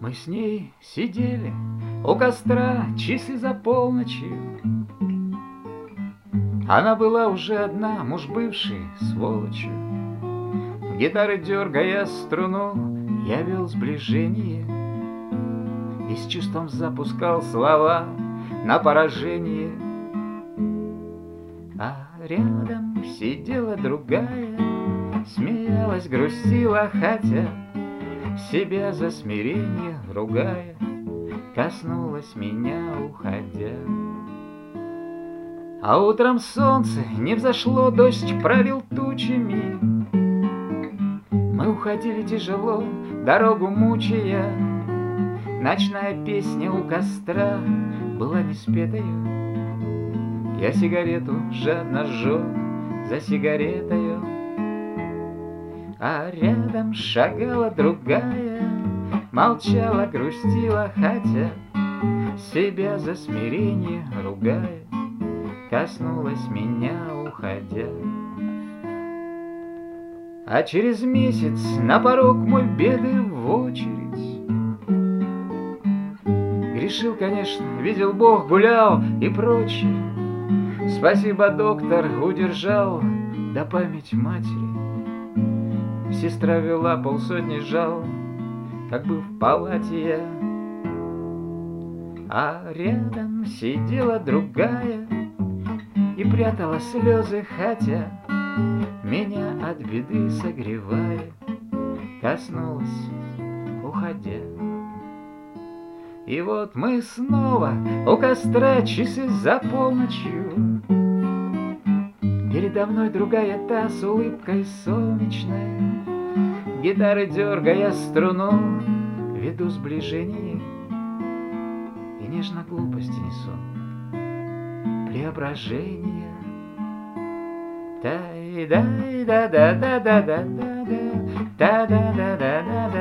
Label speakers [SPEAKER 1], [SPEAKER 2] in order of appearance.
[SPEAKER 1] Мы с ней сидели у костра часы за полночью. Она была уже одна, муж бывший, сволочью. Гитары дергая струну, я вел сближение и с чувством запускал слова на поражение. А рядом сидела другая, смеялась, грустила, хотя себя за смирение ругая, коснулась меня, уходя. А утром солнце не взошло, дождь пролил тучами. Мы уходили тяжело, дорогу мучая. Ночная песня у костра была не спетою. Я сигарету жадно сжег за сигаретою. А рядом шагала другая, молчала, грустила, хотя себя за смирение ругая, коснулась меня, уходя. А через месяц на порог мой беды в очередь. Грешил, конечно, видел Бог, гулял и прочее. Спасибо, доктор, удержал, да память матери. Сестра вела полсотни жал, как бы в палате я. А рядом сидела другая и прятала слезы, хотя меня от беды согревая, коснулась, уходя. И вот мы снова у костра часы за полночью. Передо мной другая та с улыбкой солнечной. Гитары дергая струну, веду сближение и нежно глупости несу преображение. Дай да да да да да да да да да да да да